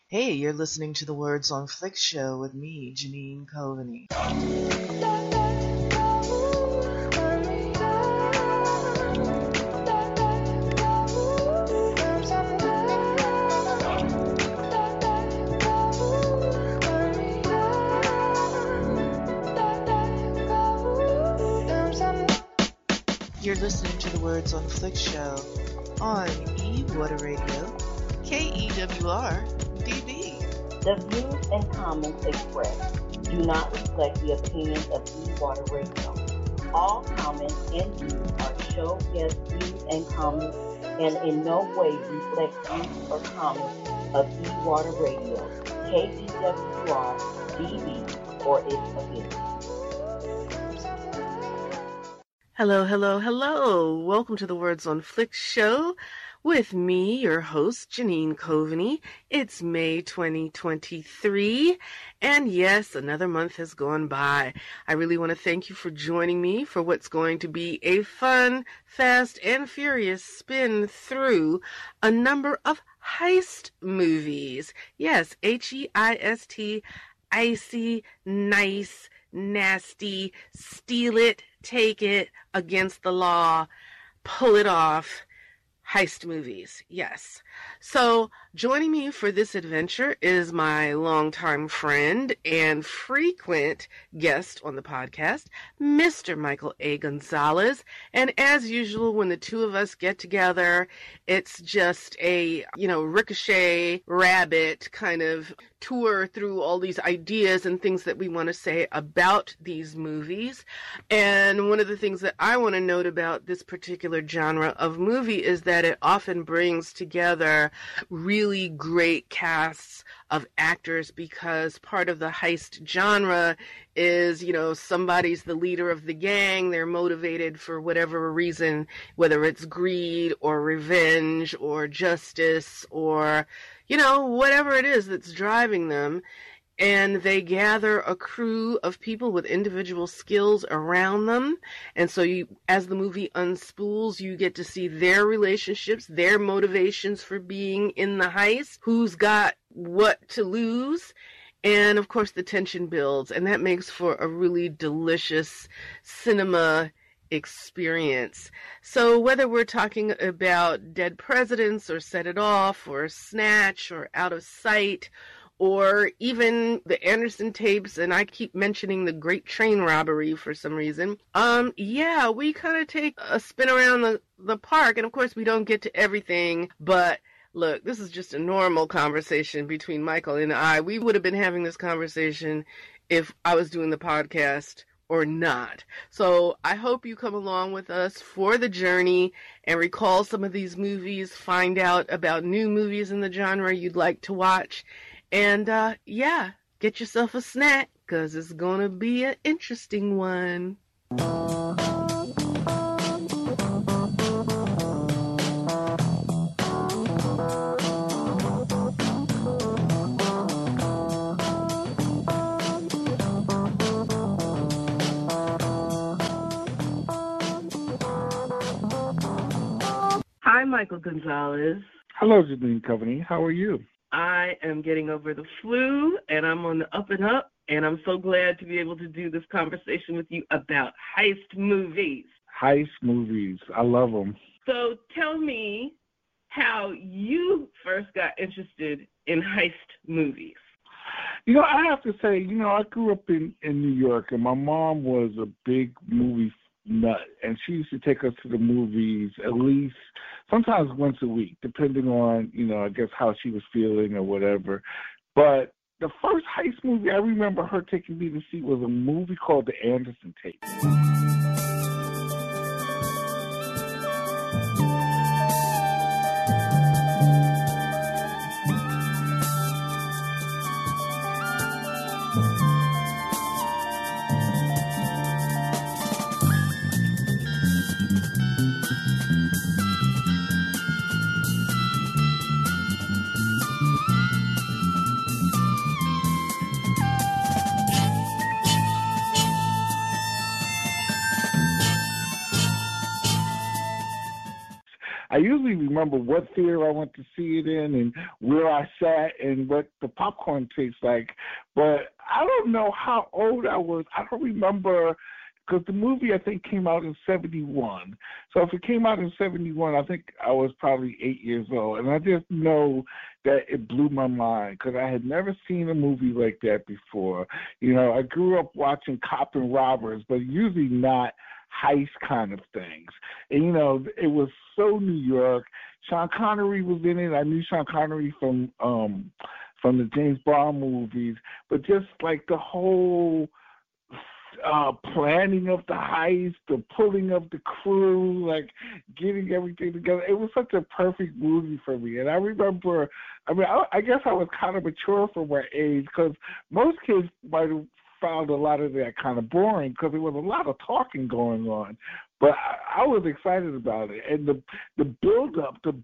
Hey, you're listening to the Words on Flick show with me, Janine Coveney. You're listening to the Words on Flick show on E-Water Radio, KEWR-DB. The views and comments expressed do not reflect the opinions of E-Water Radio. All comments and views are show guest views and comments and in no way reflect views or comments of E-Water Radio, KEWR-DB, or its affiliates. Hello, hello, hello. Welcome to the Words on Flick show with me, your host, Janine Coveney. It's May 2023, and yes, another month has gone by. I really want to thank you for joining me for what's going to be a fun, fast, and furious spin through a number of heist movies. Yes, H-E-I-S-T, icy, nice, nasty, steal it, take it, against the law, pull it off, heist movies. Yes. So joining me for this adventure is my longtime friend and frequent guest on the podcast, Mr. Michael A. Gonzalez. And as usual, when the two of us get together, it's just a, ricochet rabbit kind of tour through all these ideas and things that we want to say about these movies. And one of the things that I want to note about this particular genre of movie is that it often brings together really great casts of actors, because part of the heist genre is, somebody's the leader of the gang, they're motivated for whatever reason, whether it's greed or revenge or justice or whatever it is that's driving them, and they gather a crew of people with individual skills around them. And so as the movie unspools, you get to see their relationships, their motivations for being in the heist, who's got what to lose. And of course, the tension builds, and that makes for a really delicious cinema experience. So whether we're talking about Dead Presidents or Set It Off or Snatch or Out of Sight or even the Anderson tapes, and I keep mentioning the Great Train Robbery for some reason, we kind of take a spin around the park, and of course we don't get to everything, but look, this is just a normal conversation between Michael and I. We would have been having this conversation if I was doing the podcast or not. So I hope you come along with us for the journey and recall some of these movies, find out about new movies in the genre you'd like to watch, and get yourself a snack, because it's going to be an interesting one. Hi, Michael Gonzalez. Hello, Janine Coveney. How are you? I am getting over the flu, and I'm on the up and up, and I'm so glad to be able to do this conversation with you about heist movies. Heist movies. I love them. So tell me how you first got interested in heist movies. I have to say, I grew up in New York, and my mom was a big movie nut, and she used to take us to the movies at least sometimes once a week, depending on, I guess how she was feeling or whatever. But the first heist movie I remember her taking me to see was a movie called The Anderson Tapes. I usually remember what theater I went to see it in and where I sat and what the popcorn tastes like. But I don't know how old I was. I don't remember, because the movie, I think, came out in 1971. So if it came out in 1971, I think I was probably 8 years old. And I just know that it blew my mind because I had never seen a movie like that before. You know, I grew up watching cop and robbers, but usually not heist kind of things. And, you know, it was so New York. Sean Connery was in it. I knew Sean Connery from the James Bond movies, but just like the whole planning of the heist, the pulling of the crew, like getting everything together. It was such a perfect movie for me. And I remember, I guess I was kind of mature for my age because most kids might have found a lot of that kind of boring because there was a lot of talking going on. But I was excited about it. And the build up to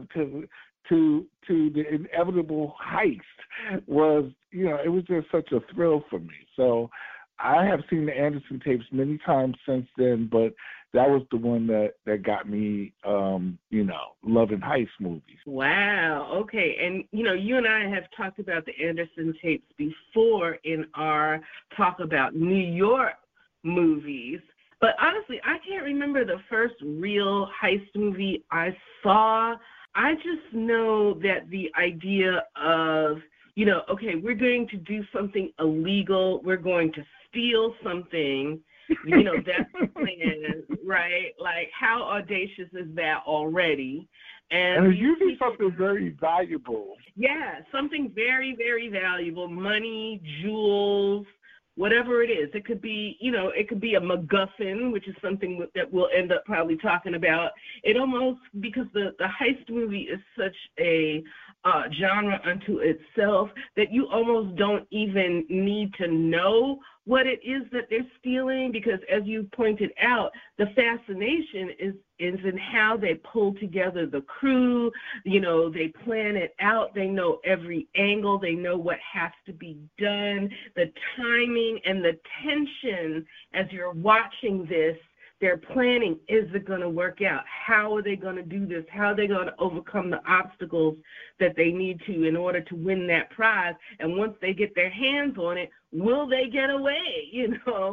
the inevitable heist was, you know, it was just such a thrill for me. So I have seen the Anderson tapes many times since then, but that was the one that got me, you know, loving heist movies. Wow. Okay. And, you know, you and I have talked about the Anderson tapes before in our talk about New York movies. But honestly, I can't remember the first real heist movie I saw. I just know that the idea of, you know, okay, we're going to do something illegal. We're going to steal something. You know, that's the plan, right? Like, how audacious is that already? And it's usually something very valuable. Yeah, something very, very valuable. Money, jewels, whatever it is. It could be, you know, it could be a MacGuffin, which is something that we'll end up probably talking about. It almost, because the heist movie is such a genre unto itself that you almost don't even need to know what it is that they're stealing, because as you pointed out, the fascination is in how they pull together the crew. You know, they plan it out. They know every angle. They know what has to be done, the timing and the tension as you're watching this. They're planning, is it going to work out? How are they going to do this? How are they going to overcome the obstacles that they need to in order to win that prize? And once they get their hands on it, will they get away? You know,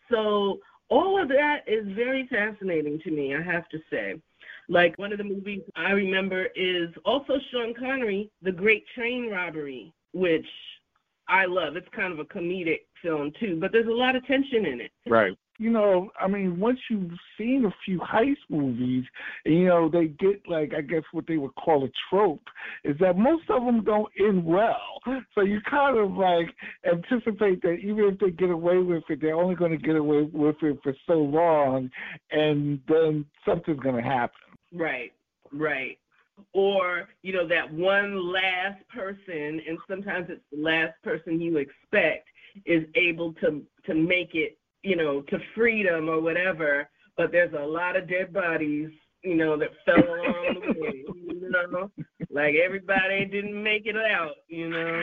so all of that is very fascinating to me, I have to say. Like, one of the movies I remember is also Sean Connery, The Great Train Robbery, which I love. It's kind of a comedic film, too, but there's a lot of tension in it. Right. You know, I mean, once you've seen a few heist movies, and, you know, they get, like, I guess what they would call a trope, is that most of them don't end well. So you kind of, like, anticipate that even if they get away with it, they're only going to get away with it for so long, and then something's going to happen. Right, right. Or, you know, that one last person, and sometimes it's the last person you expect, is able to make it, you know, to freedom or whatever, but there's a lot of dead bodies, you know, that fell along the way, you know, like everybody didn't make it out, you know.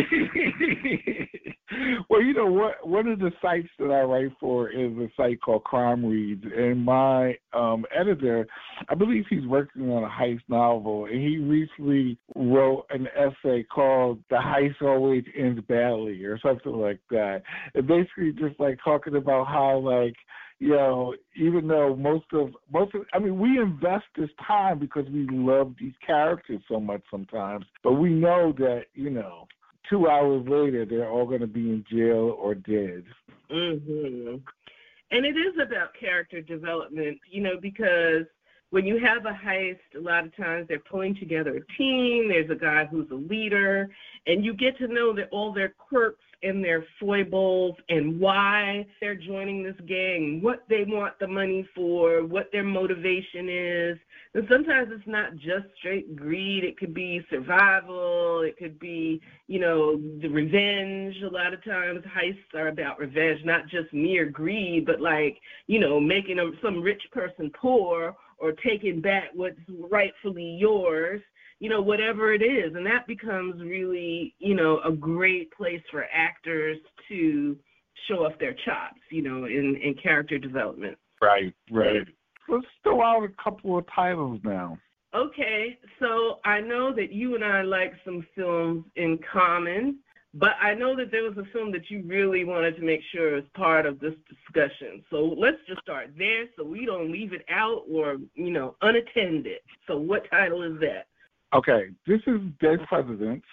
Well, you know what? One of the sites that I write for is a site called Crime Reads, and my editor, I believe he's working on a heist novel, and he recently wrote an essay called "The Heist Always Ends Badly" or something like that. And basically, just like talking about how, like, you know, even though most of, I mean, we invest this time because we love these characters so much sometimes, but we know that, you know, 2 hours later, they're all going to be in jail or dead. Mm-hmm. And it is about character development, you know, because when you have a heist, a lot of times they're pulling together a team. There's a guy who's a leader, and you get to know that all their quirks and their foibles and why they're joining this gang, what they want the money for, what their motivation is. And sometimes it's not just straight greed. It could be survival. It could be, you know, the revenge. A lot of times heists are about revenge, not just mere greed, but like, you know, making some rich person poor or taking back what's rightfully yours. You know, whatever it is. And that becomes really, you know, a great place for actors to show off their chops, you know, in character development. Right, right. Let's throw out a couple of titles now. Okay, so I know that you and I like some films in common, but I know that there was a film that you really wanted to make sure is part of this discussion. So let's just start there so we don't leave it out or, unattended. So what title is that? Okay, this is Dead Presidents.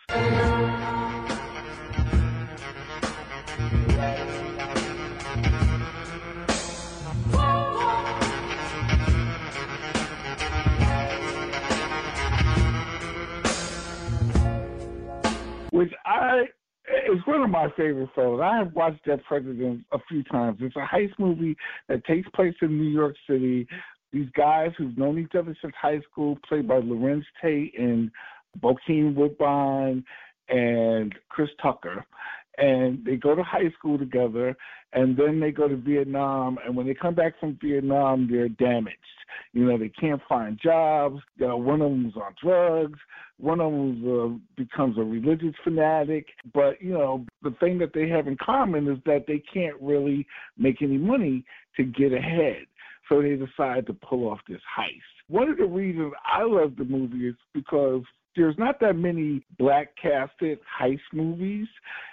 Which it's one of my favorite films. I have watched Dead Presidents a few times. It's a heist movie that takes place in New York City. These guys who've known each other since high school, played by Lorenz Tate and Bokeem Woodbine and Chris Tucker. And they go to high school together, and then they go to Vietnam. And when they come back from Vietnam, they're damaged. They can't find jobs. One of them's on drugs. One of them becomes a religious fanatic. But, the thing that they have in common is that they can't really make any money to get ahead. So they decide to pull off this heist. One of the reasons I love the movie is because there's not that many black-casted heist movies,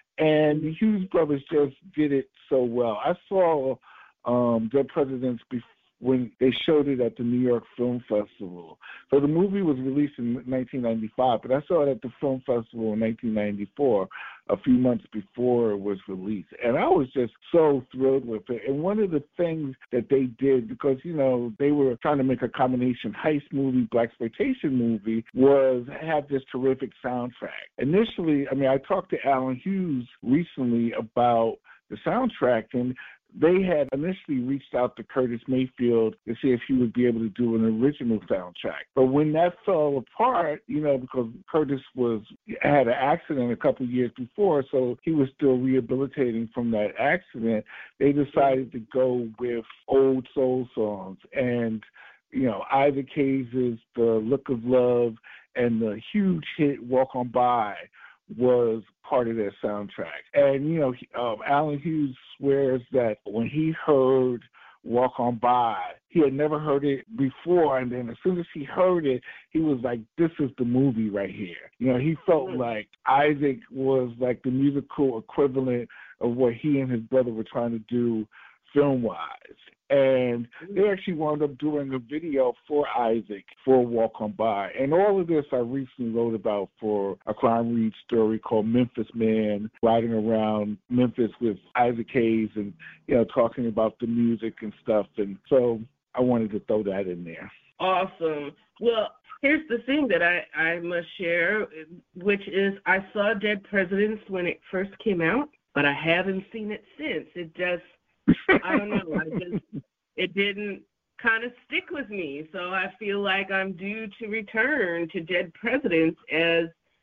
and the Hughes brothers just did it so well. I saw Dead Presidents when they showed it at the New York Film Festival. So the movie was released in 1995, but I saw it at the Film Festival in 1994, a few months before it was released. And I was just so thrilled with it. And one of the things that they did, because, they were trying to make a combination heist movie, blaxploitation movie, was have this terrific soundtrack. Initially, I talked to Alan Hughes recently about the soundtrack, and they had initially reached out to Curtis Mayfield to see if he would be able to do an original soundtrack. But when that fell apart, because Curtis had an accident a couple of years before, so he was still rehabilitating from that accident, they decided to go with old soul songs. And, Isaac Hayes' The Look of Love and the huge hit Walk On By was part of their soundtrack. And, Alan Hughes swears that when he heard Walk On By, he had never heard it before, and then as soon as he heard it, he was like, this is the movie right here. He felt like Isaac was like the musical equivalent of what he and his brother were trying to do film-wise. And they actually wound up doing a video for Isaac for Walk On By. And all of this I recently wrote about for a crime read story called Memphis Man, riding around Memphis with Isaac Hayes and, talking about the music and stuff. And so I wanted to throw that in there. Awesome. Well, here's the thing that I must share, which is I saw Dead Presidents when it first came out, but I haven't seen it since. It just, I don't know, it didn't kind of stick with me. So I feel like I'm due to return to Dead Presidents as,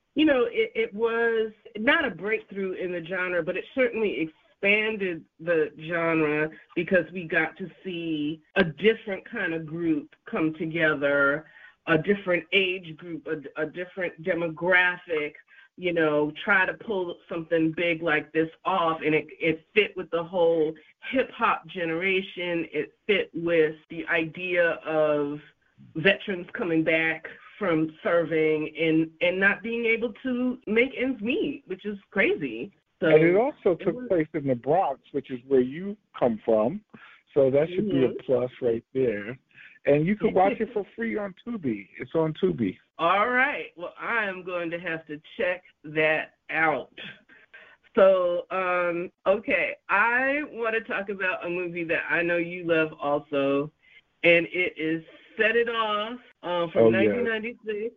it was not a breakthrough in the genre, but it certainly expanded the genre because we got to see a different kind of group come together, a different age group, a different demographic, try to pull something big like this off. And it fit with the whole hip-hop generation. It fit with the idea of veterans coming back from serving and not being able to make ends meet, which is crazy. So, and it also took place in the Bronx, which is where you come from. So that should be a plus right there. And you can watch it for free on Tubi. It's on Tubi. All right. Well, I am going to have to check that out. So, okay, I want to talk about a movie that I know you love also, and it is Set It Off from 1996.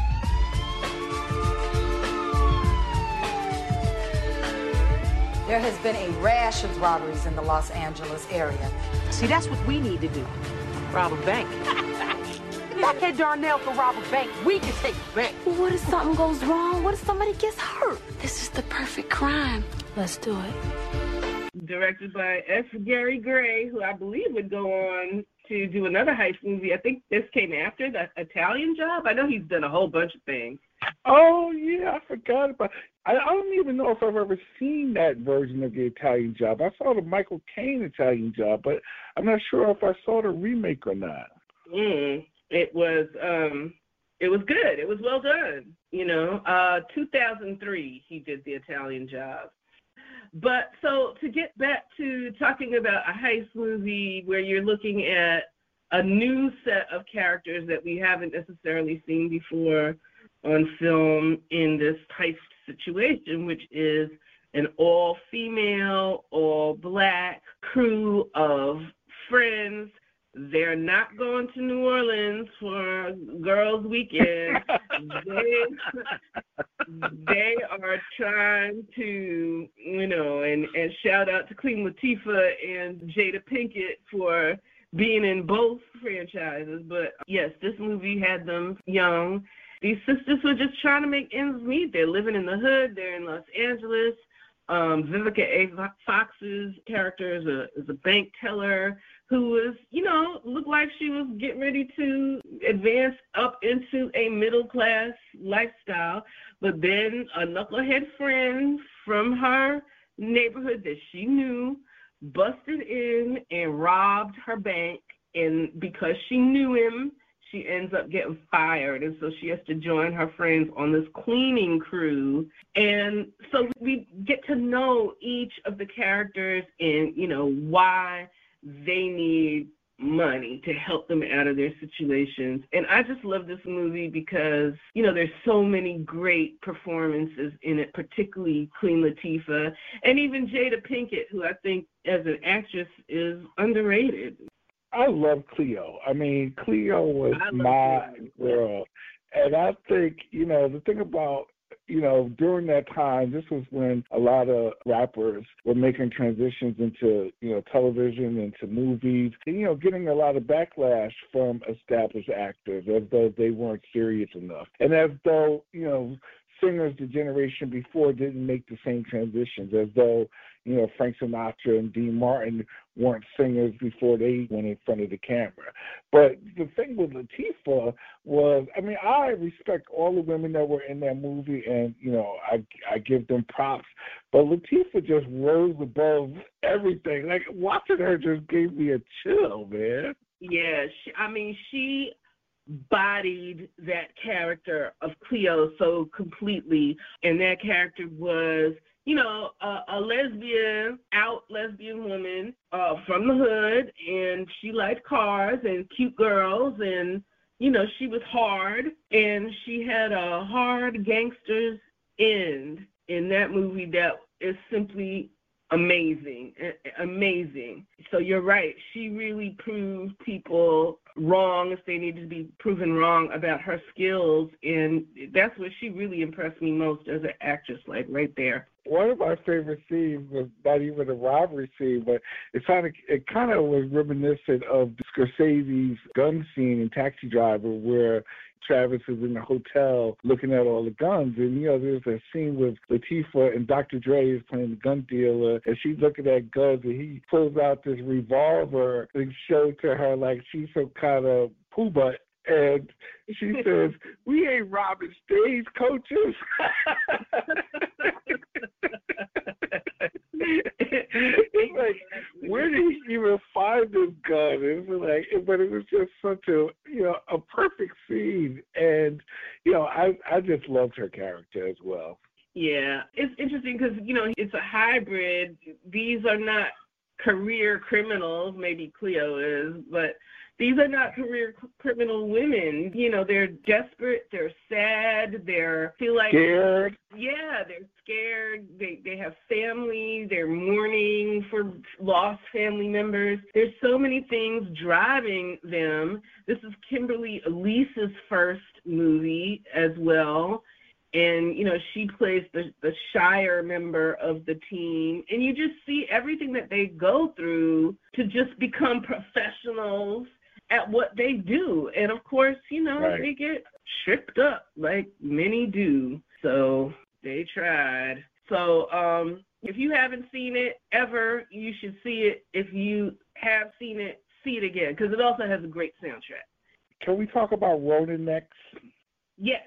There has been a rash of robberies in the Los Angeles area. See, that's what we need to do. Rob a bank. Back at Darnell for rob a bank. We can take the bank. What if something goes wrong? What if somebody gets hurt? This is the perfect crime. Let's do it. Directed by F. Gary Gray, who I believe would go on to do another heist movie. I think this came after the Italian Job. I know he's done a whole bunch of things. Oh, yeah, I forgot about it. I don't even know if I've ever seen that version of the Italian Job. I saw the Michael Caine Italian Job, but I'm not sure if I saw the remake or not. It was it was good. It was well done. 2003, he did The Italian Job. But so to get back to talking about a heist movie where you're looking at a new set of characters that we haven't necessarily seen before on film in this heist situation, which is an all-female, all-black crew of friends. They're not going to New Orleans for girls' weekend. They are trying to, and shout out to Queen Latifah and Jada Pinkett for being in both franchises. But yes, this movie had them young. These sisters were just trying to make ends meet. They're living in the hood. They're in Los Angeles. Vivica A. Fox's character is a bank teller who was, looked like she was getting ready to advance up into a middle-class lifestyle. But then a knucklehead friend from her neighborhood that she knew busted in and robbed her bank. And because she knew him, she ends up getting fired, and so she has to join her friends on this cleaning crew. And so we get to know each of the characters and, why they need money to help them out of their situations. And I just love this movie because, there's so many great performances in it, particularly Queen Latifah, and even Jada Pinkett, who I think as an actress is underrated. I love Cleo. I mean, Cleo was my girl. And I think, the thing about, during that time, this was when a lot of rappers were making transitions into, television, into movies, and, getting a lot of backlash from established actors as though they weren't serious enough. And as though, singers the generation before didn't make the same transitions, as though, Frank Sinatra and Dean Martin weren't singers before they went in front of the camera. But the thing with Latifah was, I respect all the women that were in that movie, and, I give them props. But Latifah just rose above everything. Like, watching her just gave me a chill, man. Yeah, she bodied that character of Cleo so completely, and that character was, a lesbian woman from the hood, and she liked cars and cute girls, and, she was hard, and she had a hard gangster's end in that movie that is simply amazing. So you're right. She really proved people wrong if they needed to be proven wrong about her skills, and that's what she really impressed me most as an actress, like right there. One of my favorite scenes was not even a robbery scene, but it kind of was reminiscent of Scorsese's gun scene in Taxi Driver, where Travis is in the hotel looking at all the guns, and there's a scene with Latifah and Dr. Dre is playing the gun dealer, and she's looking at guns, and he pulls out this revolver and shows to her like she's some kind of poo butt, and she says, "We ain't robbing stage coaches." It's like, where did he even find this gun? But it was just such a perfect scene, and I just loved her character as well. Yeah, it's interesting because it's a hybrid. These are not career criminals. Maybe Cleo is, but these are not career criminal women. They're desperate, they're sad, feel like scared. Yeah, they're scared. They have family, they're mourning for lost family members. There's so many things driving them. This is Kimberly Elise's first movie as well. And, she plays the shyer member of the team. And you just see everything that they go through to just become professionals at what they do. And, of course, right. They get tripped up like many do. So they tried. So if you haven't seen it ever, you should see it. If you have seen it, see it again, because it also has a great soundtrack. Can we talk about Ronan next? Yes.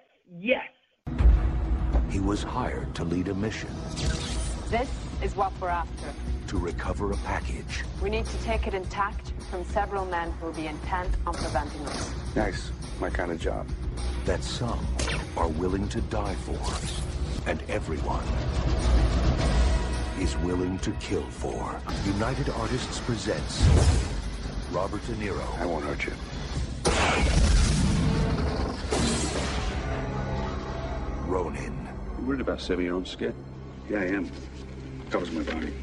He was hired to lead a mission. This is what we're after. To recover a package. We need to take it intact from several men who will be intent on preventing us. Nice. My kind of job. that some are willing to die for, and everyone is willing to kill for. United Artists presents Robert De Niro. I won't hurt you. Ronin. You worried about saving your own skin? Yeah, I am. Covers my body.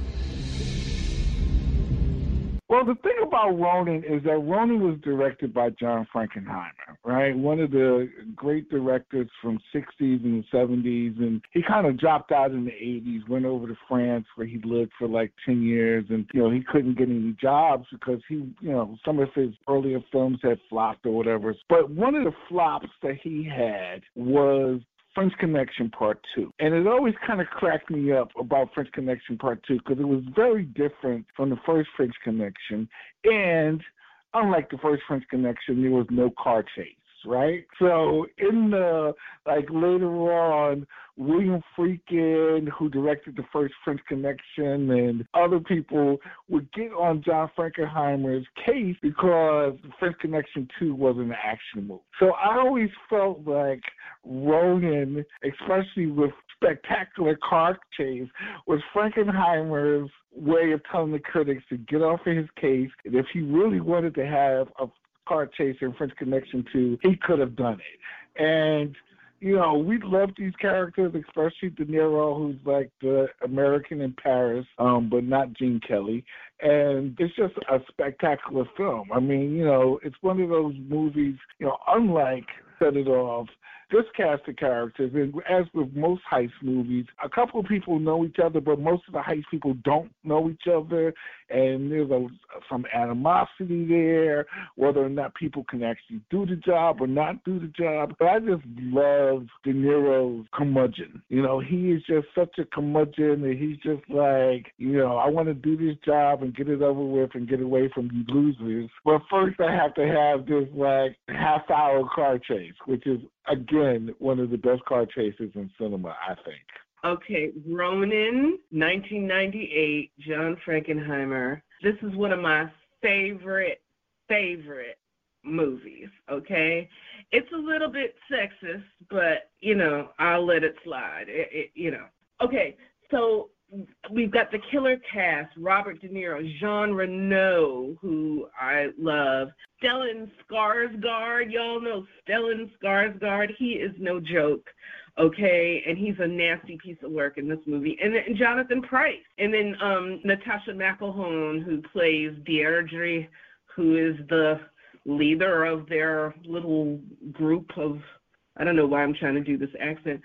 Well, the thing about Ronin is that Ronin was directed by John Frankenheimer, right? One of the great directors from 60s and 70s, and he kind of dropped out in the 80s, went over to France where he lived for like 10 years, and, he couldn't get any jobs because some of his earlier films had flopped or whatever. But one of the flops that he had was French Connection Part 2. And it always kind of cracked me up about French Connection Part 2 because it was very different from the first French Connection. And unlike the first French Connection, there was no car chase, right? So in the, later on, William Friedkin, who directed the first French Connection, and other people would get on John Frankenheimer's case because French Connection 2 was an action movie. So I always felt like Ronin, especially with spectacular car chase, was Frankenheimer's way of telling the critics to get off of his case, and if he really wanted to have a car chase in French Connection 2, he could have done it. And we love these characters, especially De Niro, who's like the American in Paris, but not Gene Kelly. And it's just a spectacular film. I mean, it's one of those movies, unlike Set It Off, this cast of characters, and as with most heist movies, a couple of people know each other, but most of the heist people don't know each other, and there's some animosity there, whether or not people can actually do the job or not do the job. But I just love De Niro's curmudgeon. He is just such a curmudgeon, and he's just like, I want to do this job and get it over with and get away from you losers. But first I have to have this half-hour car chase, which is, again, one of the best car chases in cinema, I think. Okay, Ronin, 1998, John Frankenheimer. This is one of my favorite movies, okay? It's a little bit sexist, but, I'll let it slide, Okay, so we've got the killer cast, Robert De Niro, Jean Reno, who I love, Stellan Skarsgård. Y'all know Stellan Skarsgård. He is no joke, okay? And he's a nasty piece of work in this movie. And then Jonathan Pryce. And then Natasha McElhone, who plays Deirdre, who is the leader of their little group of, I don't know why I'm trying to do this accent.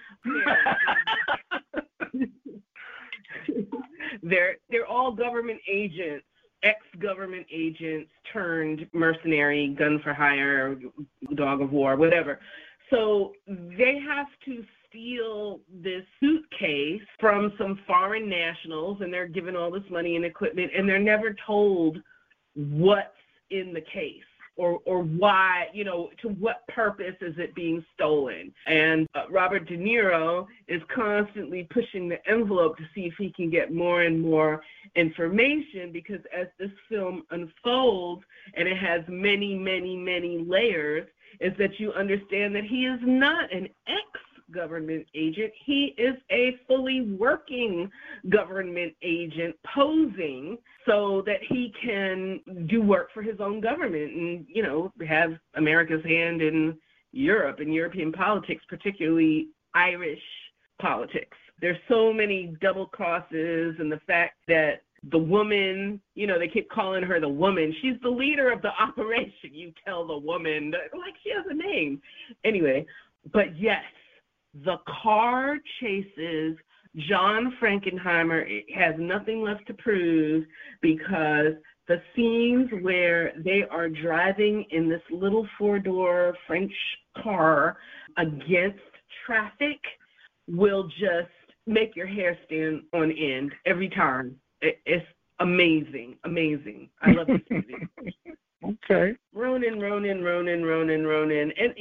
They're all government agents, ex-government agents turned mercenary, gun for hire, dog of war, whatever. So they have to steal this suitcase from some foreign nationals, and they're given all this money and equipment, and they're never told what's in the case. Or why, to what purpose is it being stolen? And Robert De Niro is constantly pushing the envelope to see if he can get more and more information, because as this film unfolds, and it has many, many, many layers, is that you understand that he is not an ex-government agent. He is a fully working government agent posing so that he can do work for his own government and, have America's hand in Europe and European politics, particularly Irish politics. There's so many double crosses, and the fact that the woman, they keep calling her the woman. She's the leader of the operation. You tell the woman, like she has a name. Anyway, but yes, the car chases, John Frankenheimer has nothing left to prove, because the scenes where they are driving in this little four-door French car against traffic will just make your hair stand on end every time. It's amazing. I love this movie. Okay. Ronin. And,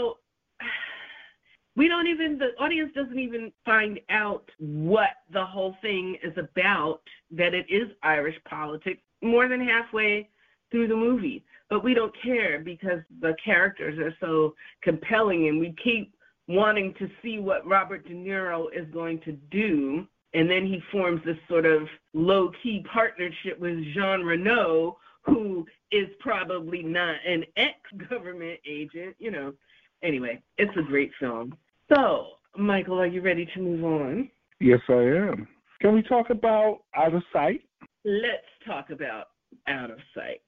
the audience doesn't even find out what the whole thing is about, that it is Irish politics, more than halfway through the movie. but we don't care because the characters are so compelling, and we keep wanting to see what Robert De Niro is going to do. And then he forms this sort of low-key partnership with Jean Reno, who is probably not an ex-government agent, you know. Anyway, it's a great film. So, Michael, are you ready to move on? Yes, I am. Can we talk about Out of Sight? Let's talk about Out of Sight.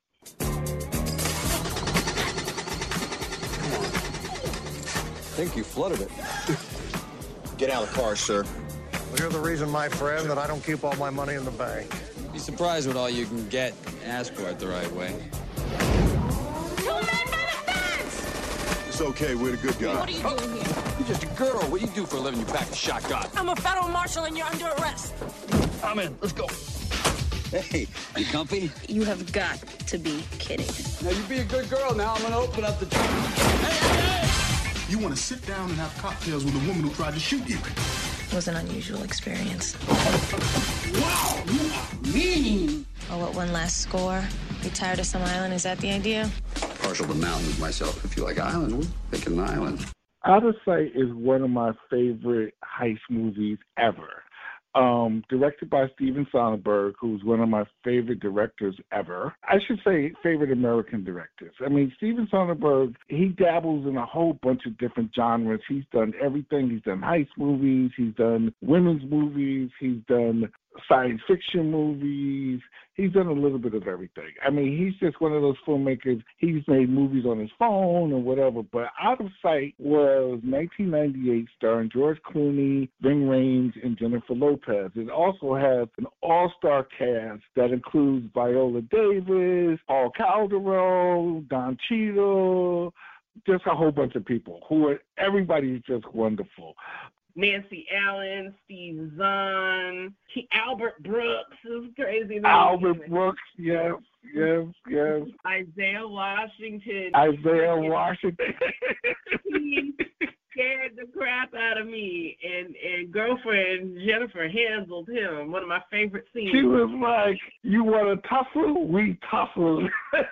I think you flooded it. Get out of the car, sir. Well, you're the reason, my friend, that I don't keep all my money in the bank. Be surprised what all you can get. Ask for it the right way. It's okay, we're the good guys. What are you doing here? You're just a girl. What do you do for a living? You pack a shotgun. I'm a federal marshal and you're under arrest. I'm in. Let's go. Hey, you comfy? You have got to be kidding. Now, you be a good girl. Now I'm going to open up the trunk. Hey! You want to sit down and have cocktails with a woman who tried to shoot you. It was an unusual experience. Wow, you are mean. Oh, what, one last score? Retire to some island, is that the idea? Partial to mountains myself. If you like islands, we're thinking an island. Out of Sight is one of my favorite heist movies ever. Directed by Steven Soderbergh, who's one of my favorite directors ever. I should say favorite American directors. I mean, Steven Soderbergh, he dabbles in a whole bunch of different genres. He's done everything. He's done heist movies. He's done women's movies. He's done science fiction movies. He's done a little bit of everything. I mean, he's just one of those filmmakers. He's made movies on his phone or whatever, but Out of Sight was 1998, starring George Clooney, Ving Rhames, and Jennifer Lopez. It also has an all-star cast that includes Viola Davis, Paul Calderon, Don Cheadle, just a whole bunch of people everybody's just wonderful. Nancy Allen, Steve Zahn, Albert Brooks is crazy. Albert Brooks, yes. Isaiah Washington. He scared the crap out of me, and girlfriend Jennifer handled him. One of my favorite scenes. She was like, "You want to tussle? We tussle."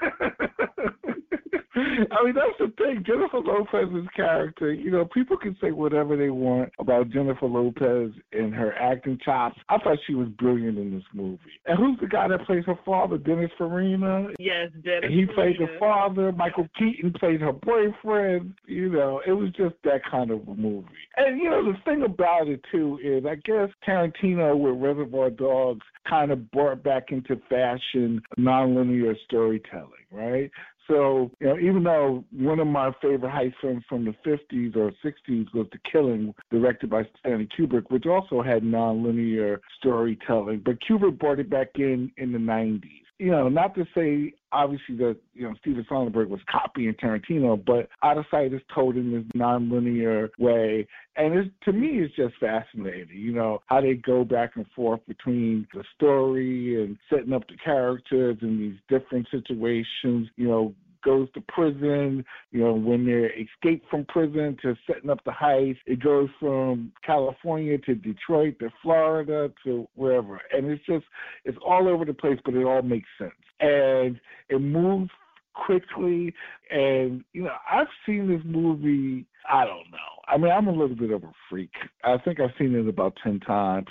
I mean, that's the thing. Jennifer Lopez's character, you know, people can say whatever they want about Jennifer Lopez and her acting chops. I thought she was brilliant in this movie. And who's the guy that plays her father? Dennis Farina? Yes, Dennis He Farina. played the father. Michael Keaton played her boyfriend. You know, it was just that kind of a movie. And, you know, the thing about it, too, is I guess Tarantino with Reservoir Dogs kind of brought back into fashion nonlinear storytelling, right? So, you know, even though one of my favorite heist films from the 50s or 60s was The Killing, directed by Stanley Kubrick, which also had nonlinear storytelling, but Kubrick brought it back in the 90s. You know, not to say, obviously, that, you know, Steven Soderbergh was copying Tarantino, but Out of Sight is told in this nonlinear way. And to me, it's just fascinating, you know, how they go back and forth between the story and setting up the characters in these different situations, you know, goes to prison, you know, when they escape from prison to setting up the heist. It goes from California to Detroit to Florida to wherever. And it's all over the place, but it all makes sense. And it moves quickly. And, you know, I've seen this movie, I don't know. I mean, I'm a little bit of a freak. I think I've seen it about 10 times.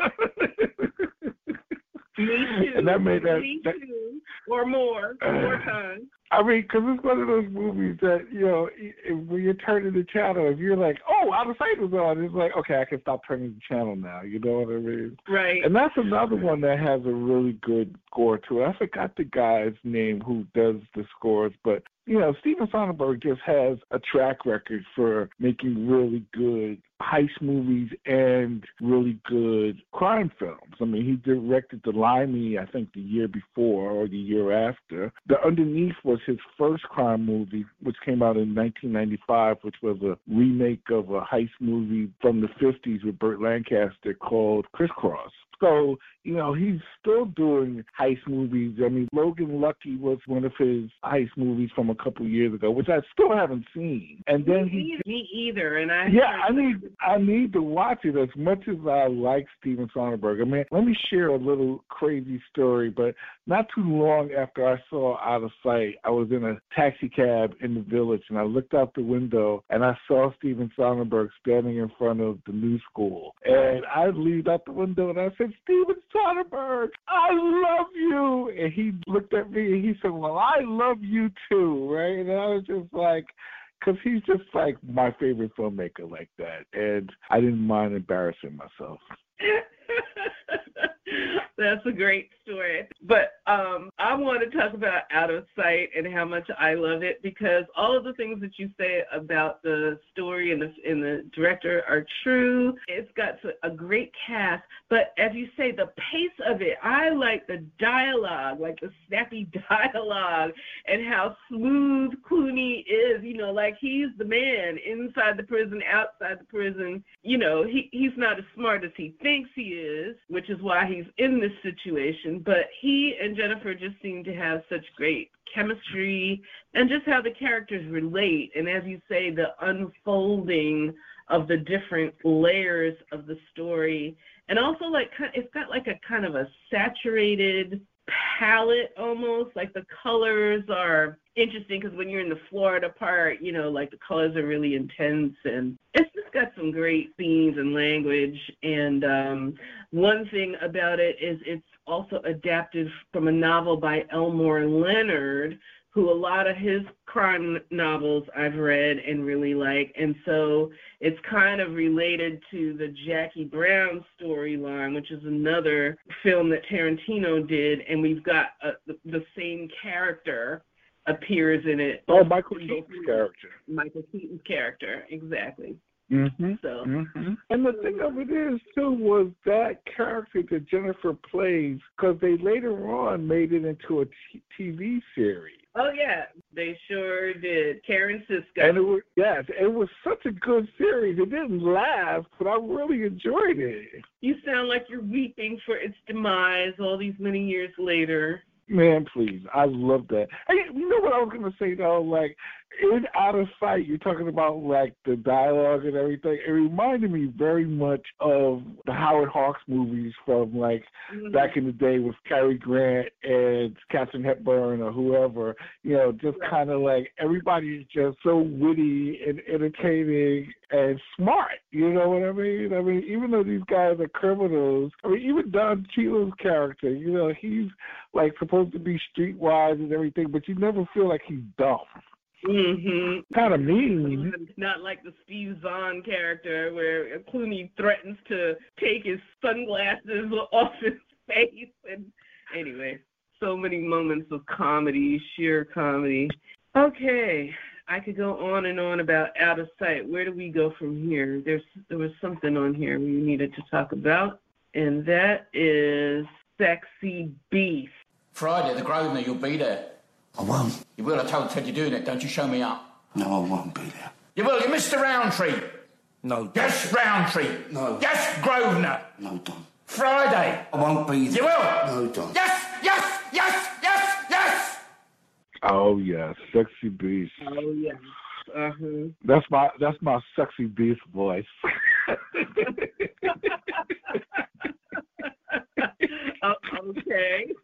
Me too. And that made Me too. Or more times. I mean, because it's one of those movies that, you know, when you're turning the channel, if you're like, oh, Out of Sight was on, it's like, okay, I can stop turning the channel now. You know what I mean? Right. And that's another one that has a really good score to it. I forgot the guy's name who does the scores, but, you know, Steven Soderbergh just has a track record for making really good heist movies and really good crime films. I mean, he directed The Limey, I think, the year before or the year after. The Underneath was his first crime movie, which came out in 1995, which was a remake of a heist movie from the 50s with Burt Lancaster called Crisscross. So, you know, he's still doing heist movies. I mean, Logan Lucky was one of his heist movies from a couple years ago, which I still haven't seen. And then Me either. And I need to watch it as much as I like Steven Soderbergh. I mean, let me share a little crazy story, but not too long after I saw Out of Sight, I was in a taxi cab in the Village, and I looked out the window, and I saw Steven Soderbergh standing in front of the New School. And I leaned out the window, and I said, Steven Soderbergh, I love you. And he looked at me, and he said, well, I love you too, right? And I was just like, because he's just like my favorite filmmaker like that. And I didn't mind embarrassing myself. That's a great story. But I want to talk about Out of Sight and how much I love it, because all of the things that you say about the story and the director are true. It's got a great cast. But as you say, the pace of it, I like the dialogue, like the snappy dialogue, and how smooth Clooney is. You know, like he's the man inside the prison, outside the prison. You know, he's not as smart as he thinks he is, which is why he's in this situation. But he and Jennifer just seem to have such great chemistry, and just how the characters relate. And as you say, the unfolding of the different layers of the story. And also, like, it's got like a kind of a saturated palette almost. Like the colors are interesting, because when you're in the Florida part, you know, like the colors are really intense, and it's just got some great themes and language. And one thing about it is it's also adapted from a novel by Elmore Leonard, who a lot of his crime novels I've read and really like. And so it's kind of related to the Jackie Brown storyline, which is another film that Tarantino did. And we've got the same character appears in it. Oh, Michael Keaton's character. Michael Keaton's character, exactly. Mm-hmm. So. Mm-hmm. And the thing of it is, too, was that character that Jennifer plays, because they later on made it into a TV series. Oh, yeah, they sure did. Karen Sisko. And it was such a good series. It didn't last, but I really enjoyed it. You sound like you're weeping for its demise all these many years later. Man, please. I love that. Hey, you know what I was going to say, though? Like, in Out of Sight, you're talking about, like, the dialogue and everything. It reminded me very much of the Howard Hawks movies from, like, back in the day with Cary Grant and Katharine Hepburn or whoever. You know, just kind of like everybody is just so witty and entertaining and smart. You know what I mean? I mean, even though these guys are criminals, I mean, even Don Cheadle's character, you know, he's, like, supposed to be streetwise and everything, but you never feel like he's dumb. Mm-hmm. Kind of mean. Not like the Steve Zahn character where Clooney threatens to take his sunglasses off his face. And anyway, so many moments of comedy, sheer comedy. Okay, I could go on and on about Out of Sight. Where do we go from here? There was something on here we needed to talk about, and that is Sexy Beast. Friday, the Grosvenor, you'll be there. I won't. You will. I told Ted you're doing it. Don't you show me up. No, I won't be there. You will. You're Mr. Roundtree. No, Don. Yes, Roundtree. No. Yes, Grosvenor. No, Don. Friday. I won't be there. You will. No, Don. Yes, yes, yes, yes, yes. Oh, yeah, Sexy Beast. Oh, yeah. Uh-huh. That's my Sexy Beast voice. Okay.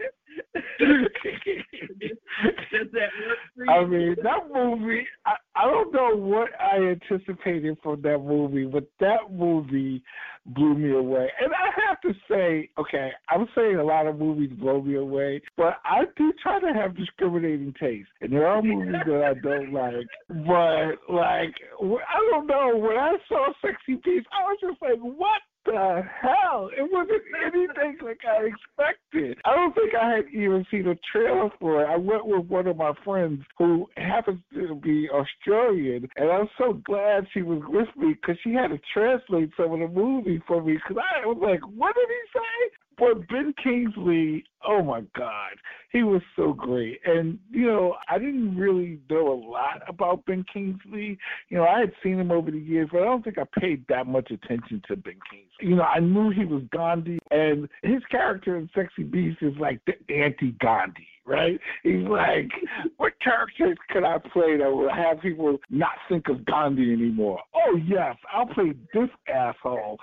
Does that work for you? I mean, that movie, I don't know what I anticipated from that movie, but that movie blew me away. And I have to say, okay, I'm saying a lot of movies blow me away, but I do try to have discriminating taste. And there are movies that I don't like. But, like, I don't know, when I saw Sexy Beast, I was just like, what the hell? It wasn't anything like I expected. I don't think I had even seen a trailer for it. I went with one of my friends who happens to be Australian, and I'm so glad she was with me because she had to translate some of the movie for me, because I was like, what did he say? But Ben Kingsley, oh my God, he was so great. And, I didn't really know a lot about Ben Kingsley. I had seen him over the years, but I don't think I paid that much attention to Ben Kingsley. I knew he was Gandhi, and his character in Sexy Beast is like the anti-Gandhi, right? He's like, what characters could I play that will have people not think of Gandhi anymore? Oh, yes, I'll play this asshole.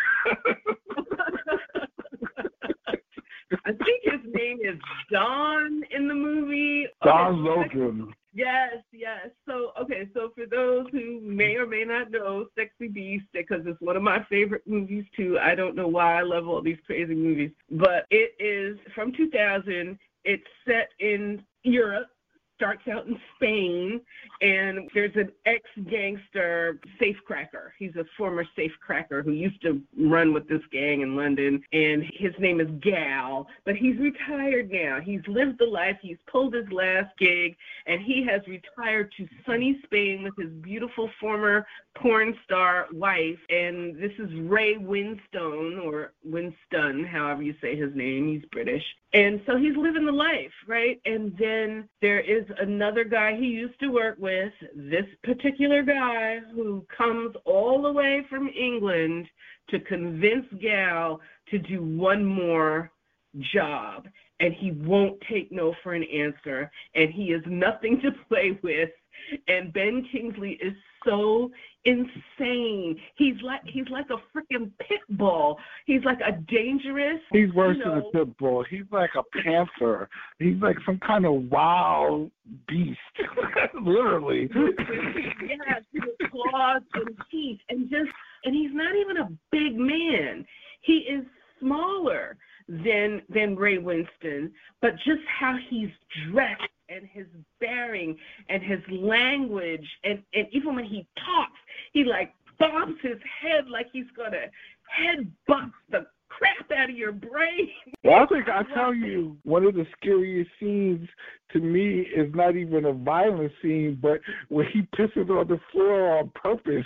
I think his name is Don in the movie. Don Logan. Yes. So for those who may or may not know Sexy Beast, because it's one of my favorite movies too. I don't know why I love all these crazy movies, but it is from 2000. It's set in Europe. Starts out in Spain, and there's an ex-gangster safecracker. He's a former safecracker who used to run with this gang in London, and his name is Gal, but he's retired now. He's lived the life. He's pulled his last gig, and he has retired to sunny Spain with his beautiful former porn star wife, and this is Ray Winstone, or Winston, however you say his name. He's British. And so he's living the life, right? And then there is another guy he used to work with, this particular guy who comes all the way from England to convince Gal to do one more job. And he won't take no for an answer. And he is nothing to play with. And Ben Kingsley is so insane. He's like a freaking pit bull. He's like a dangerous. He's worse than a pit bull. He's like a panther. He's like some kind of wild beast, literally. Yes, with claws and teeth, and he's not even a big man. He is smaller than Ray Winston, but just how he's dressed and his bearing and his language, and even when he talks, he like bobs his head like he's gonna headbutt the crap out of your brain. Well, I think I tell you, one of the scariest scenes to me is not even a violent scene, but when he pisses on the floor on purpose.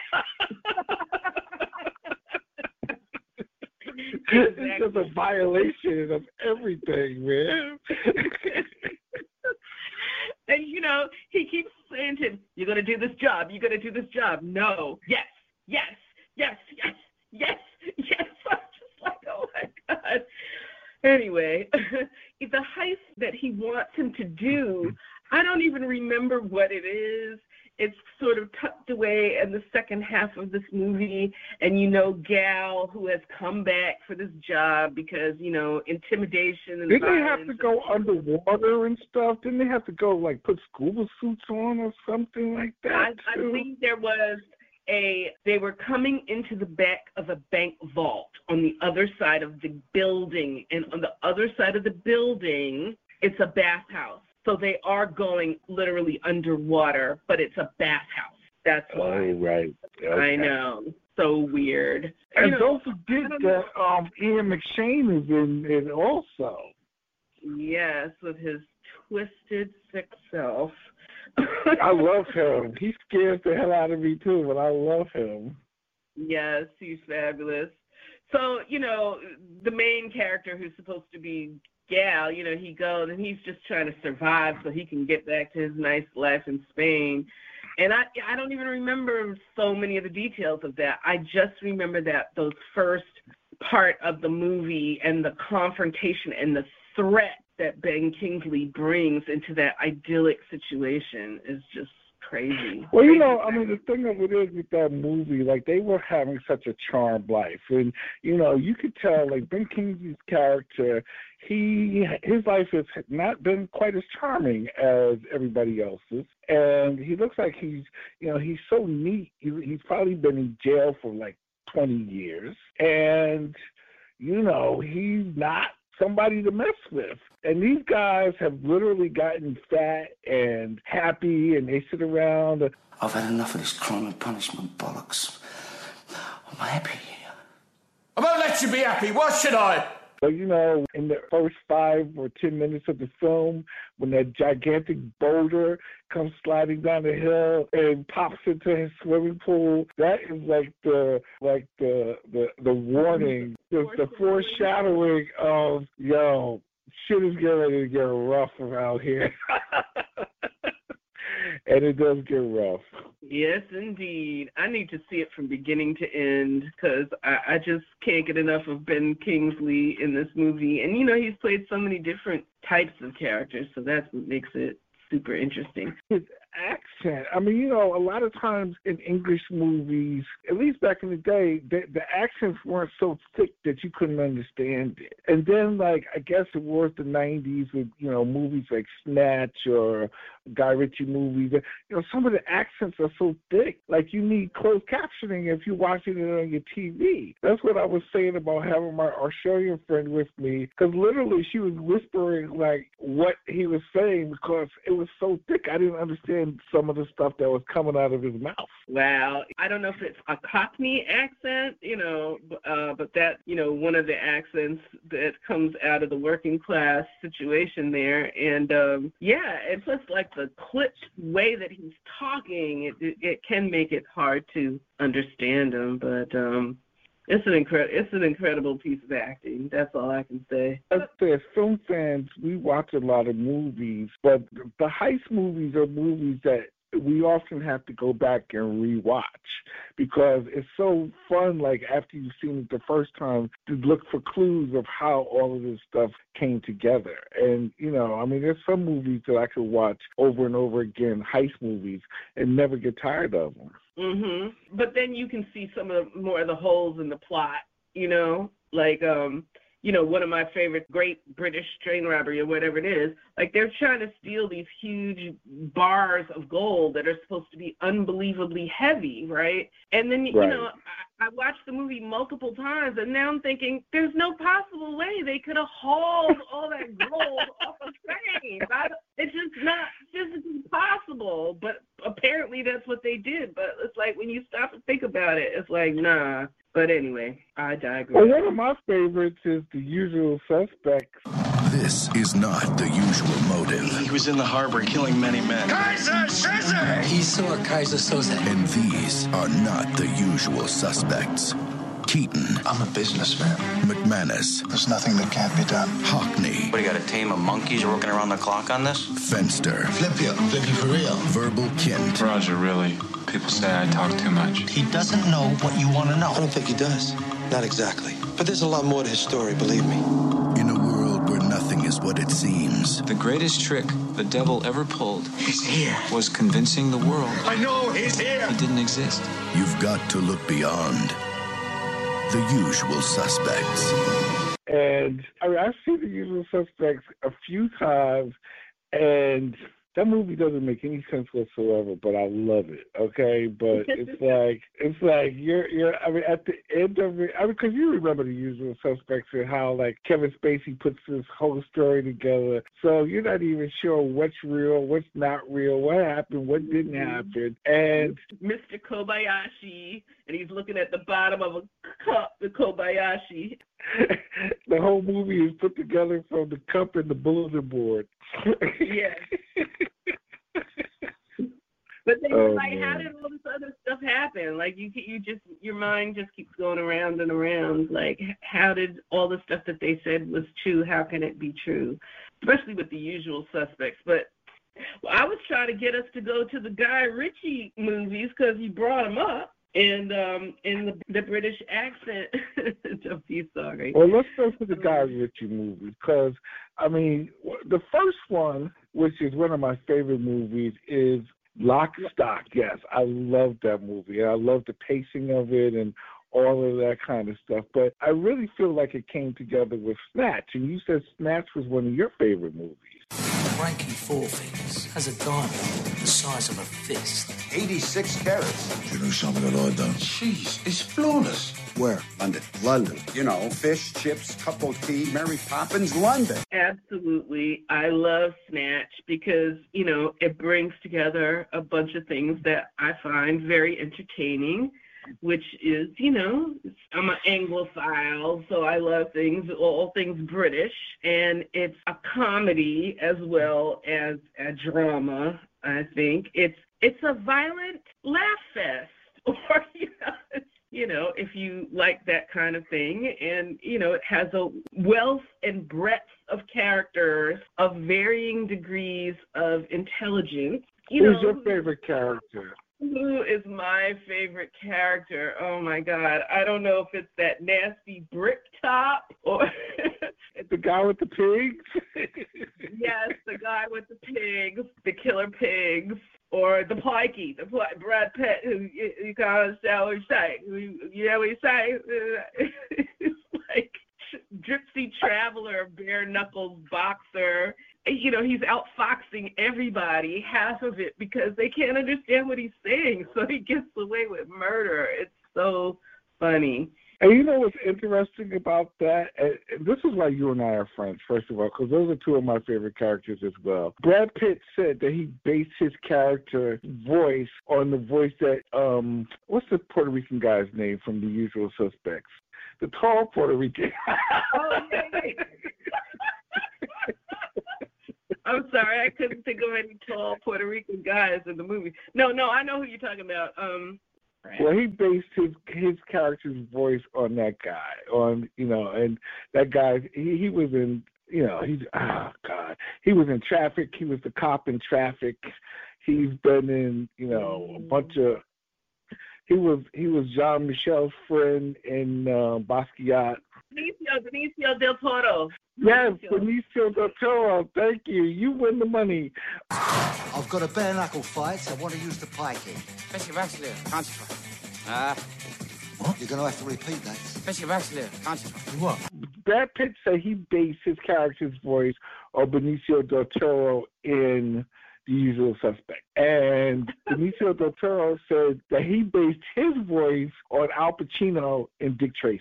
Exactly. It's just a violation of everything, man. And, he keeps saying to him, you're going to do this job. You're going to do this job. No. Yes. I'm just like, oh, my God. Anyway, the heist that he wants him to do, I don't even remember what it is. It's sort of tucked away in the second half of this movie. And, Gal, who has come back for this job because, intimidation and Didn't they have to go underwater and stuff? Didn't they have to go, like, put scuba suits on or something like that? I believe there was they were coming into the back of a bank vault on the other side of the building. And on the other side of the building, it's a bathhouse. So they are going literally underwater, but it's a bathhouse. That's why. Oh, right. Okay. I know. So weird. And don't forget that Ian McShane is in it also. Yes, with his twisted sick self. I love him. He scares the hell out of me, too, but I love him. Yes, he's fabulous. So, the main character who's supposed to be Gal, he goes and he's just trying to survive so he can get back to his nice life in Spain. And I don't even remember so many of the details of that. I just remember that those first part of the movie and the confrontation and the threat that Ben Kingsley brings into that idyllic situation is just crazy. Well, the thing of it is with that movie, like, they were having such a charmed life. And, you could tell, like, Ben Kingsley's character, his life has not been quite as charming as everybody else's. And he looks like he's so neat. He's probably been in jail for, like, 20 years. And, he's not somebody to mess with. And these guys have literally gotten fat and happy, and they sit around. I've had enough of this crime and punishment bollocks. I'm happy here. I won't let you be happy. Why should I? But, you know, in the first 5 or 10 minutes of the film, when that gigantic boulder comes sliding down the hill and pops into his swimming pool, that is like the warning, the foreshadowing of, yo, shit is getting ready to get rough around here. And it does get rough. Yes, indeed. I need to see it from beginning to end because I just can't get enough of Ben Kingsley in this movie. And, you know, he's played so many different types of characters, so that's what makes it super interesting. His accent. I mean, you know, a lot of times in English movies, at least back in the day, the accents weren't so thick that you couldn't understand it. And then, like, I guess it was the 90s with, you know, movies like Snatch or Guy Ritchie movies. You know, some of the accents are so thick, like you need closed captioning if you're watching it on your TV. That's what I was saying about having my Australian friend with me, because literally she was whispering, like, what he was saying because it was so thick. I didn't understand some of the stuff that was coming out of his mouth. Wow. I don't know if it's a Cockney accent, you know, but that, you know, one of the accents that comes out of the working class situation there. And, yeah, it's just like the clipped way that he's talking, it can make it hard to understand him, but it's an incredible piece of acting. That's all I can say. As film fans, we watch a lot of movies, but the heist movies are movies that we often have to go back and rewatch because it's so fun, like after you've seen it the first time, to look for clues of how all of this stuff came together. And, you know, I mean, there's some movies that I could watch over and over again, heist movies, and never get tired of them. Mhm. But then you can see some of more of the holes in the plot, you know, like you know, one of my favorite Great British Train Robbery or whatever it is, like they're trying to steal these huge bars of gold that are supposed to be unbelievably heavy, right? And then, you know, I watched the movie multiple times, and now I'm thinking there's no possible way they could have hauled all that gold off a train. It's just not physically possible, but apparently that's what they did. But it's like when you stop and think about it, it's like, nah. But anyway, I digress. Well, one of my favorites is The Usual Suspects. This is not the usual motive. He was in the harbor killing many men. Kaiser Soze! He saw Kaiser Soze. And these are not the usual suspects. Keaton. I'm a businessman. McManus. There's nothing that can't be done. Hockney. What, you got a team of monkeys working around the clock on this? Fenster. Flip you for real. Verbal Kint. Roger, really. People say I talk too much. He doesn't know what you want to know. I don't think he does. Not exactly. But there's a lot more to his story, believe me. In a world where nothing is what it seems. The greatest trick the devil ever pulled He's here. was convincing the world. I know he's here. He didn't exist. You've got to look beyond The Usual Suspects. And I mean, I've seen The Usual Suspects a few times, and that movie doesn't make any sense whatsoever, but I love it. Okay, but it's like you're. I mean, at the end of it, I mean, because you remember The Usual Suspects and how like Kevin Spacey puts this whole story together, so you're not even sure what's real, what's not real, what happened, what didn't happen, and Mr. Kobayashi, and he's looking at the bottom of a cup, the Kobayashi. The whole movie is put together from the cup and the bulletin board. Yes. But then you're like, how did all this other stuff happen? Like you just, your mind just keeps going around and around. Like, how did all the stuff that they said was true? How can it be true? Especially with The Usual Suspects. But I was trying to get us to go to the Guy Ritchie movies because you brought them up. And in the British accent, don't be sorry. Well, let's go to the Guy Ritchie movies because, I mean, the first one, which is one of my favorite movies, is Lock, Stock. Yes, I love that movie. I love the pacing of it and all of that kind of stuff. But I really feel like it came together with Snatch. And you said Snatch was one of your favorite movies. Frankie Four Fingers has a diamond the size of a fist. 86 carats. You know something at all, done? Jeez, it's flawless. Where? London. London. You know, fish, chips, cup of tea, Mary Poppins, London. Absolutely. I love Snatch because, you know, it brings together a bunch of things that I find very entertaining. which is, I'm an Anglophile, so I love all things British, and it's a comedy as well as a drama, I think. It's a violent laugh fest, or, if you like that kind of thing. And, it has a wealth and breadth of characters of varying degrees of intelligence. Who's your favorite character? Who is my favorite character? Oh, my God. I don't know if it's that nasty brick top or... The guy with the pigs? Yes, the guy with the pigs, the killer pigs, or the Pikey, Brad Pitt, who you can't understand what he say. You know what he say? It's like gypsy traveler, bare-knuckles boxer. He's outfoxing everybody, half of it, because they can't understand what he's saying, so he gets away with murder. It's so funny. And you know what's interesting about that? And this is why you and I are friends, first of all, because those are two of my favorite characters as well. Brad Pitt said that he based his character voice on the voice that, what's the Puerto Rican guy's name from The Usual Suspects? The tall Puerto Rican. Oh, yeah. I'm sorry, I couldn't think of any tall Puerto Rican guys in the movie. No, I know who you're talking about. Well, he based his character's voice on that guy, and that guy, he was in, he was in Traffic. He was the cop in Traffic. He's been in, a bunch of. He was Jean-Michel's friend in Basquiat. Benicio del Toro. Yes, Benicio del Toro. Thank you. You win the money. I've got a bare knuckle fight, so I want to use the pikey. What? You're going to have to repeat that. What? Brad Pitt said he based his character's voice on Benicio del Toro in The Usual Suspect. And Benicio del Toro said that he based his voice on Al Pacino in Dick Tracy.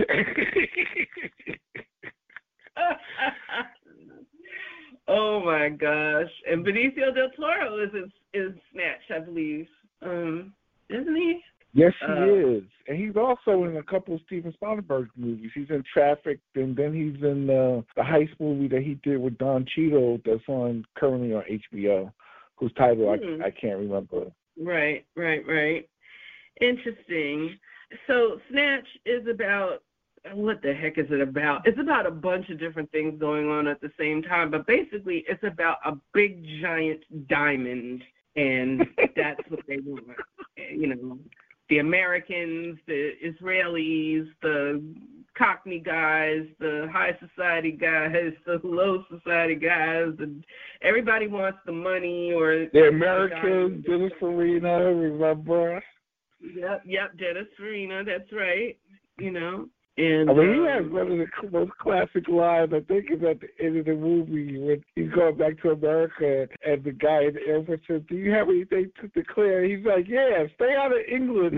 Oh my gosh! And Benicio del Toro is Snatch, I believe. Isn't he? Yes, he is. And he's also in a couple of Steven Spielberg movies. He's in Traffic, and then he's in the heist movie that he did with Don Cheadle that's currently on HBO, whose title I can't remember. Right. Interesting. So Snatch is about, what the heck is it about? It's about a bunch of different things going on at the same time, but basically it's about a big giant diamond, and that's what they want. The Americans, the Israelis, the Cockney guys, the high society guys, the low society guys, and everybody wants the money or the Americans. Dennis Farina, remember? Yep, Dennis Farina. That's right. And he has one of the most classic lines. I think is at the end of the movie when he's going back to America, and the guy in the airport says, "Do you have anything to declare?" He's like, "Yeah, stay out of England."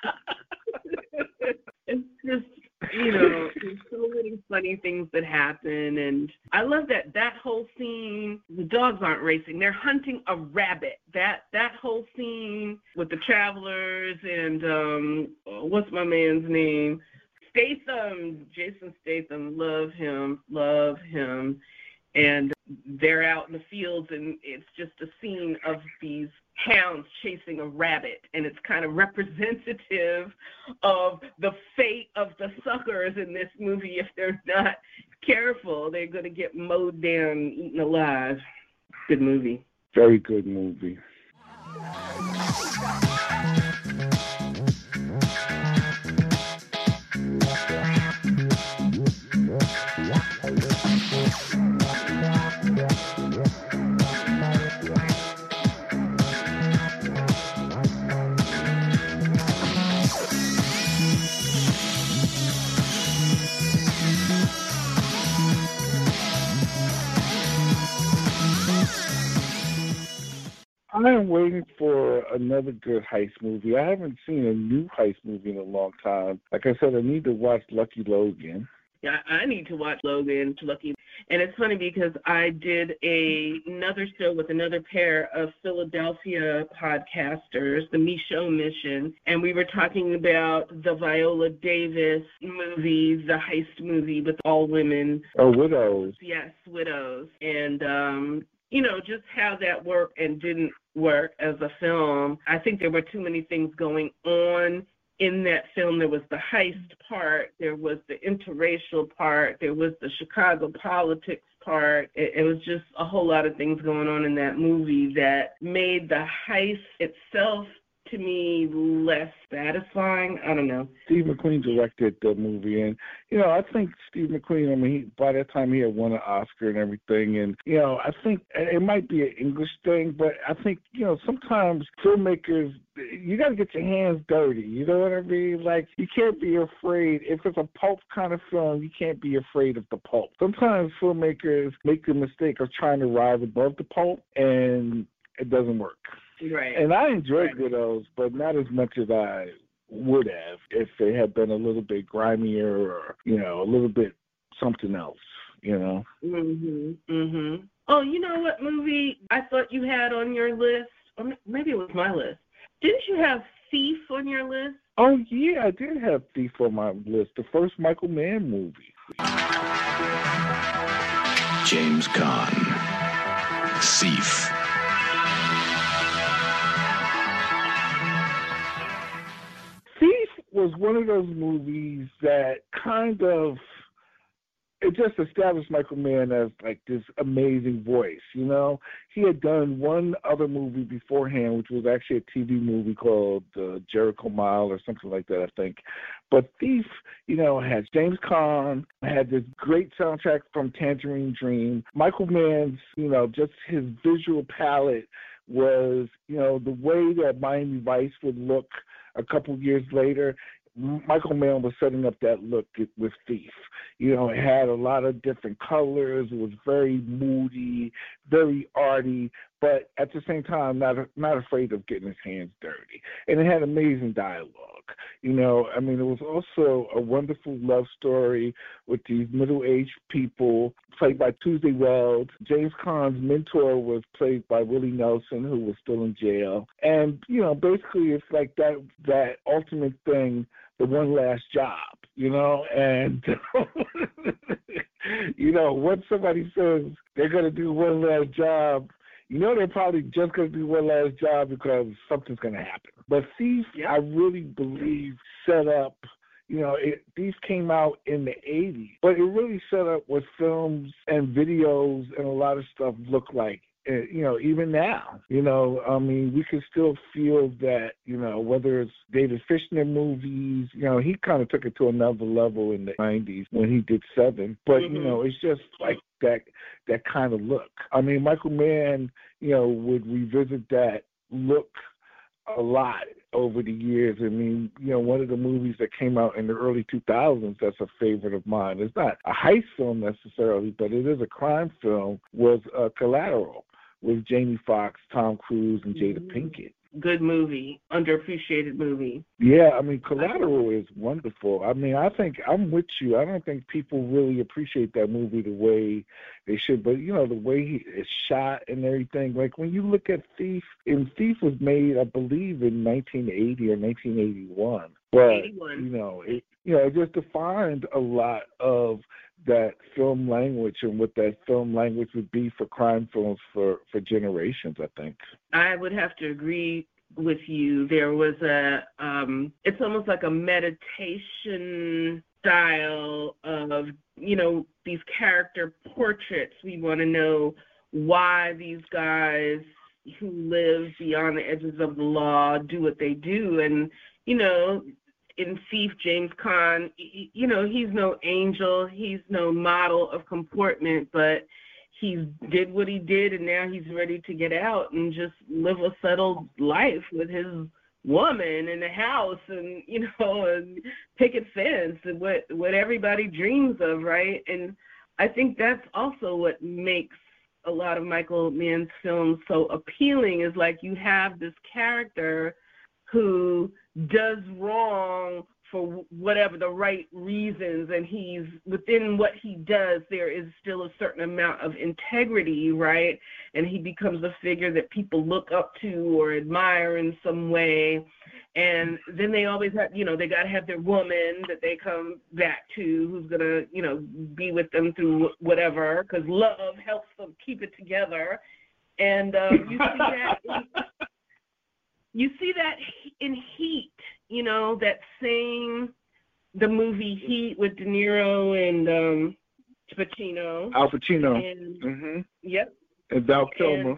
It's just, there's so many funny things that happen, and I love that whole scene. The dogs aren't racing; they're hunting a rabbit. That whole scene with the travelers and what's my man's name? Jason Statham, love him, and they're out in the fields, and it's just a scene of these hounds chasing a rabbit, and it's kind of representative of the fate of the suckers in this movie. If they're not careful, they're going to get mowed down, eaten alive. Good movie. Very good movie. I am waiting for another good heist movie. I haven't seen a new heist movie in a long time. Like I said, I need to watch Lucky Logan. Yeah, I need to watch Logan Lucky. And it's funny because I did another show with another pair of Philadelphia podcasters, the Michaud Mission, and we were talking about the Viola Davis movie, the heist movie with all women. Oh, Widows. Yes, Widows. And, just how that worked and didn't work as a film. I think there were too many things going on in that film. There was the heist part, there was the interracial part, there was the Chicago politics part. It was just a whole lot of things going on in that movie that made the heist itself, to me, less satisfying. I don't know. Steve McQueen directed the movie, and, I think Steve McQueen, by that time he had won an Oscar and everything, and, I think it might be an English thing, but I think, sometimes filmmakers, you got to get your hands dirty, you know what I mean? Like, you can't be afraid. If it's a pulp kind of film, you can't be afraid of the pulp. Sometimes filmmakers make the mistake of trying to rise above the pulp, and it doesn't work. Right. And I enjoyed Widows, but not as much as I would have if it had been a little bit grimier or, a little bit something else, Oh, you know what movie I thought you had on your list? Or maybe it was my list. Didn't you have Thief on your list? Oh, yeah, I did have Thief on my list, the first Michael Mann movie. James Caan, Thief. Thief was one of those movies that kind of, it just established Michael Mann as like this amazing voice, He had done one other movie beforehand, which was actually a TV movie called Jericho Mile or something like that, I think. But Thief, had James Caan, had this great soundtrack from Tangerine Dream. Michael Mann's, just his visual palette was, the way that Miami Vice would look a couple years later. Michael Mann was setting up that look with Thief. It had a lot of different colors. It was very moody, very arty, but at the same time, not afraid of getting his hands dirty. And it had amazing dialogue. It was also a wonderful love story with these middle-aged people played by Tuesday Wells. James Caan's mentor was played by Willie Nelson, who was still in jail. And, basically it's like that ultimate thing, the one last job, and, once somebody says they're going to do one last job, they're probably just going to do one last job because something's going to happen. But Thief, I really believe, set up, Thief came out in the 80s, but it really set up what films and videos and a lot of stuff look like. Even now, we can still feel that, whether it's David Fincher movies, he kind of took it to another level in the 90s when he did Seven. But, it's just like that kind of look. Michael Mann, would revisit that look a lot over the years. One of the movies that came out in the early 2000s that's a favorite of mine, it's not a heist film necessarily, but it is a crime film, was Collateral with Jamie Foxx, Tom Cruise, and Jada Pinkett. Good movie, underappreciated movie. Yeah, Collateral is wonderful. I think I'm with you. I don't think people really appreciate that movie the way they should. But, the way it's shot and everything, like when you look at Thief, and Thief was made, I believe, in 1980 or 1981. But, 81. It just defined a lot of that film language and what that film language would be for crime films for generations, I think. I would have to agree with you. There was it's almost like a meditation style of, these character portraits. We want to know why these guys who live beyond the edges of the law do what they do. And, in Thief, James Caan, he's no angel, he's no model of comportment, but he did what he did, and now he's ready to get out and just live a settled life with his woman in the house and, and picket fence and what everybody dreams of, right? And I think that's also what makes a lot of Michael Mann's films so appealing, is like you have this character who does wrong for whatever the right reasons, and he's within what he does, there is still a certain amount of integrity, right? And he becomes a figure that people look up to or admire in some way. And then they always have, they got to have their woman that they come back to who's going to, be with them through whatever, because love helps them keep it together. And you see that in Heat, the movie Heat with De Niro and Pacino. Al Pacino. And, Yep. And Val Kilmer.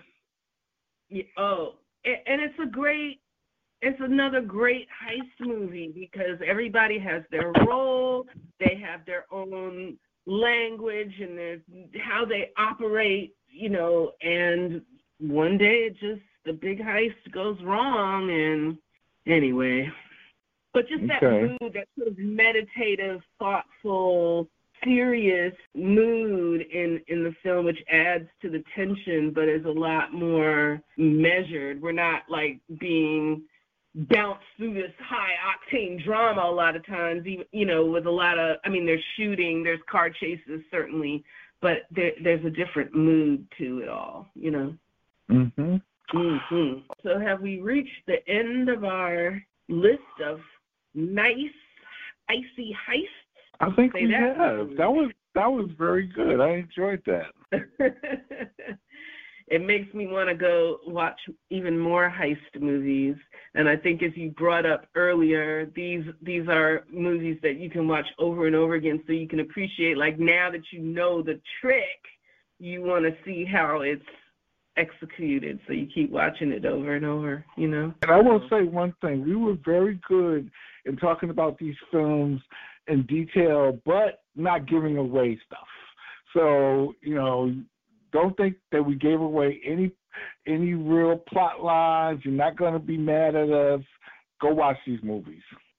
And it's another great heist movie because everybody has their role, they have their own language and how they operate, and one day the big heist goes wrong, and anyway. But just that mood, that sort of meditative, thoughtful, serious mood in the film, which adds to the tension, but is a lot more measured. We're not like being bounced through this high-octane drama a lot of times, with a lot of, there's shooting, there's car chases, certainly, but there's a different mood to it all, Mm-hmm. Mm-hmm. So have we reached the end of our list of nice, icy heists? I think we have. That was very good. I enjoyed that. It makes me want to go watch even more heist movies. And I think, as you brought up earlier, these are movies that you can watch over and over again, so you can appreciate, like, now that you know the trick, you want to see how it's executed, so you keep watching it over and over, And I will say one thing. We were very good in talking about these films in detail, but not giving away stuff. So, don't think that we gave away any real plot lines. You're not going to be mad at us. Go watch these movies.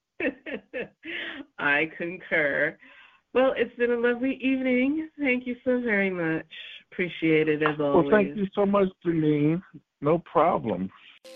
I concur. Well, it's been a lovely evening. Thank you so very much. Appreciate it, as always. Well, thank you so much, Janine. No problem.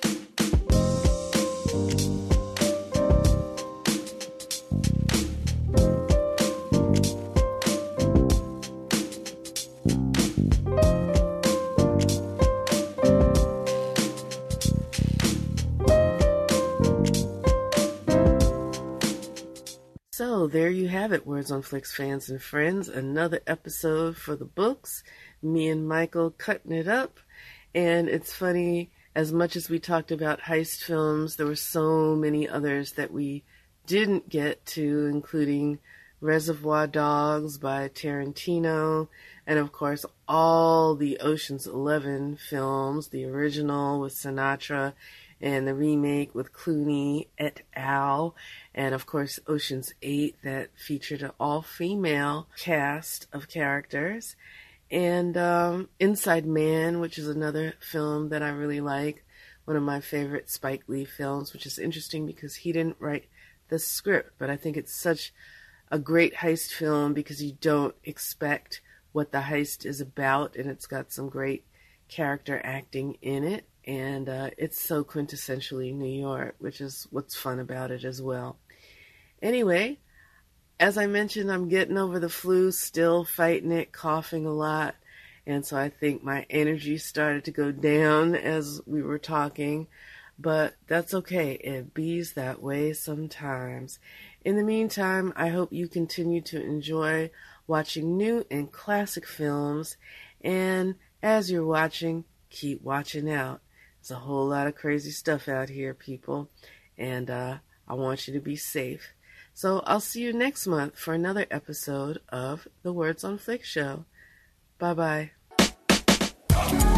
So there you have it, Words on Flicks fans and friends. Another episode for the books. Me and Michael cutting it up. And it's funny, as much as we talked about heist films, there were so many others that we didn't get to, including Reservoir Dogs by Tarantino, and of course all the Ocean's 11 films, the original with Sinatra and the remake with Clooney et al., and of course Ocean's 8 that featured an all-female cast of characters, and Inside Man, which is another film that I really like, one of my favorite Spike Lee films, which is interesting because he didn't write the script, but I think it's such a great heist film because you don't expect what the heist is about, and it's got some great character acting in it, and it's so quintessentially New York, which is what's fun about it as well. Anyway, as I mentioned, I'm getting over the flu, still fighting it, coughing a lot, and so I think my energy started to go down as we were talking, but that's okay. It bees that way sometimes. In the meantime, I hope you continue to enjoy watching new and classic films, and as you're watching, keep watching out. There's a whole lot of crazy stuff out here, people, and I want you to be safe. So I'll see you next month for another episode of the Words on Flicks show. Bye-bye.